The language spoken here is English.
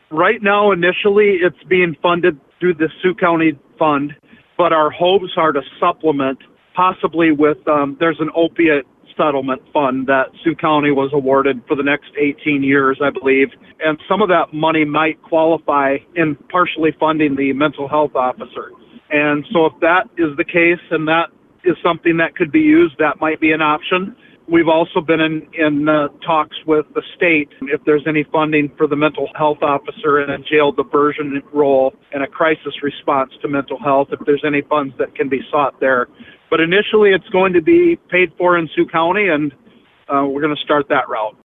Right now, initially, it's being funded through the Sioux County Fund, but our hopes are to supplement possibly with, there's an opiate settlement fund that Sioux County was awarded for the next 18 years, I believe. And some of that money might qualify in partially funding the mental health officer. And so if that is the case and that is something that could be used, that might be an option. We've also been in talks with the state if there's any funding for the mental health officer in a jail diversion role and a crisis response to mental health, if there's any funds that can be sought there. But initially, it's going to be paid for in Sioux County, and we're going to start that route.